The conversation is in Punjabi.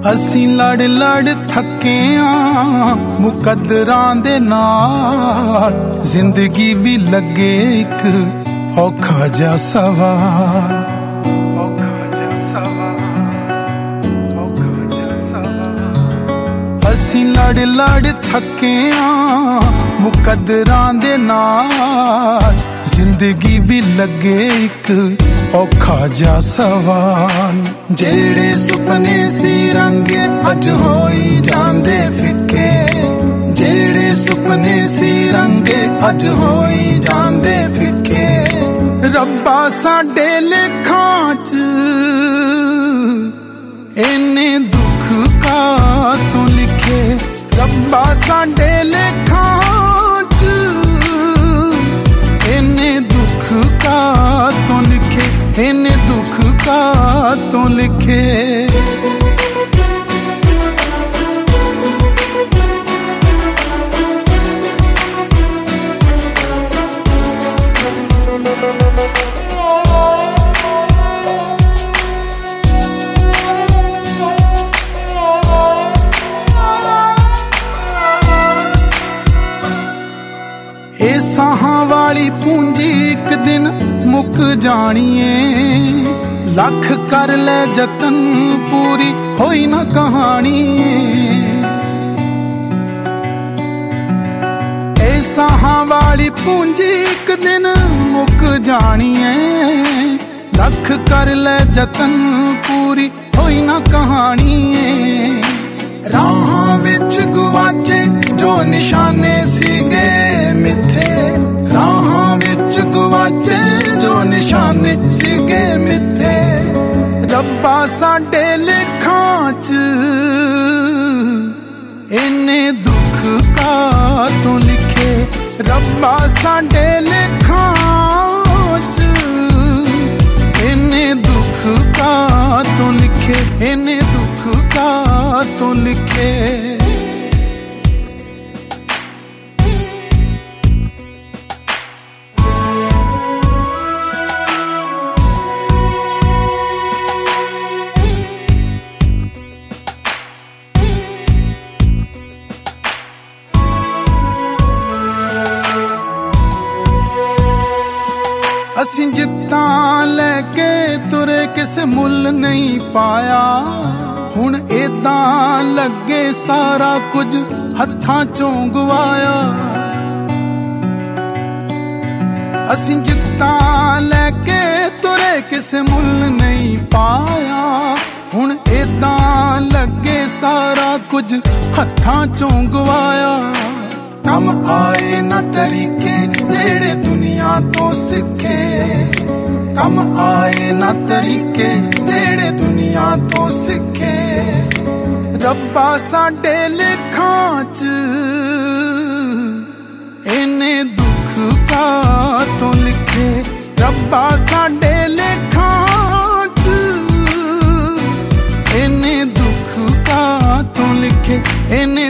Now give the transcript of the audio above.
ਅਸੀਂ ਲੜ ਲੜ ਥੱਕੇ ਆਂ ਮੁਕੱਦਰਾਂ ਦੇ ਨਾਲ, ਜ਼ਿੰਦਗੀ ਵੀ ਲੱਗੇ ਇੱਕ ਔਖਾ ਜਿਹਾ ਸਵਾਲ। ਅਸੀਂ ਲੜ ਲੜ ਥੱਕੇ ਆਂ ਮੁਕੱਦਰਾਂ ਦੇ ਨਾਲ, ਜ਼ਿੰਦਗੀ ਵੀ ਲੱਗੇ ਇੱਕ ਔਖਾ ਜਿਹਾ ਸਵਾਲ। ਜਿਹੜੇ ਸੁਪਨੇ ਸੀ ਰੰਗੇ ਅੱਜ ਹੋਈ ਜਾਂਦੇ ਫਿੱਕੇ, ਜਿਹੜੇ ਸੁਪਨੇ ਸੀ ਰੰਗੇ ਅੱਜ ਹੋਈ ਜਾਂਦੇ ਫਿੱਕੇ। ਰੱਬਾ ਸਾਡੇ ਲੇਖਾਂ 'ਚ ਇੰਨੇ ਦੁੱਖ ਕਾਹਤੋਂ ਲਿਖੇ, ਰੱਬਾ ਸਾਡੇ ਲੇਖਾਂ 'ਚ ਇੰਨੇ ਦੁੱਖ ਕਾਹਤੋਂ ਲਿਖੇ, ਇੰਨੇ ਦੁੱਖ ਕਾਹਤੋਂ ਲਿਖੇ। ਇਹ ਸਾਹਾਂ ਵਾਲੀ ਪੂੰਜੀ ਇੱਕ ਦਿਨ ਮੁੱਕ ਜਾਣੀ ਏ, ਲੱਖ ਕਰ ਲੈ ਜਤਨ ਪੂਰੀ ਹੋਈ ਨਾ ਕਹਾਣੀ ਏ। ਇਹ ਸਾਹਾਂ ਵਾਲੀ ਪੂੰਜੀ ਇੱਕ ਦਿਨ ਮੁੱਕ ਜਾਣੀ ਏ, ਲੱਖ ਕਰ ਲੈ ਜਤਨ ਪੂਰੀ ਹੋਈ ਨਾ ਕਹਾਣੀ ਏ। ਰਾਹਾਂ ਵਿੱਚ ਗੁਆਚੇ ਜੋ ਨਿਸ਼ਾਨੇ ਸੀਗੇ ਮਿੱਥੇ, ਰਾਹਾਂ ਵਿੱਚ ਗੁਆਚੇ ਜੋ ਨਿਸ਼ਾਨੇ ਸੀਗੇ ਮਿੱਥੇ। ਰੱਬਾ ਸਾਡੇ ਲੇਖਾਂ 'ਚ ਇੰਨੇ ਦੁੱਖ ਕਾਹਤੋਂ ਲਿਖੇ, ਰੱਬਾ ਸਾਡੇ ਲੇਖਾਂ 'ਚ ਇੰਨੇ ਦੁੱਖ ਕਾਹਤੋਂ ਲਿਖੇ, ਇੰਨੇ ਦੁੱਖ ਕਾਹਤੋਂ ਲਿਖੇ। ਅਸੀਂ ਜਿੱਤਾਂ ਲੈ ਕੇ ਤੁਰੇ ਕਿਸੇ ਮੁੱਲ ਨਹੀਂ ਪਾਇਆ, ਹੁਣ ਏਦਾਂ ਲੱਗੇ ਸਾਰਾ ਕੁਝ ਹੱਥਾਂ ਚੋਂ ਗਵਾਇਆ। ਅਸੀਂ ਜਿੱਤਾਂ ਲੈ ਕੇ ਤੁਰੇ ਕਿਸੇ ਮੁੱਲ ਨਹੀਂ ਪਾਇਆ, ਹੁਣ ਏਦਾਂ ਲੱਗੇ ਸਾਰਾ ਕੁਝ ਹੱਥਾਂ ਚੋਂ ਗਵਾਇਆ। ਕੰਮ ਆਏ ਨਾ ਤਰੀਕੇ ਜਿਹੜੇ ਦੁਨੀਆ ਤੋਂ ਸਿੱਖੇ, ਕੰਮ ਆਏ ਨਾ ਤਰੀਕੇ ਜਿਹੜੇ ਦੁਨੀਆ ਤੋਂ ਸਿੱਖੇ। ਰੱਬਾ ਸਾਡੇ ਲੇਖਾਂ 'ਚ ਇੰਨੇ ਦੁੱਖ ਕਾਹਤੋਂ ਲਿਖੇ, ਰੱਬਾ ਸਾਡੇ ਲੇਖਾਂ 'ਚ ਇੰਨੇ ਦੁੱਖ ਕਾਹਤੋਂ ਲਿਖੇ, ਇੰਨੇ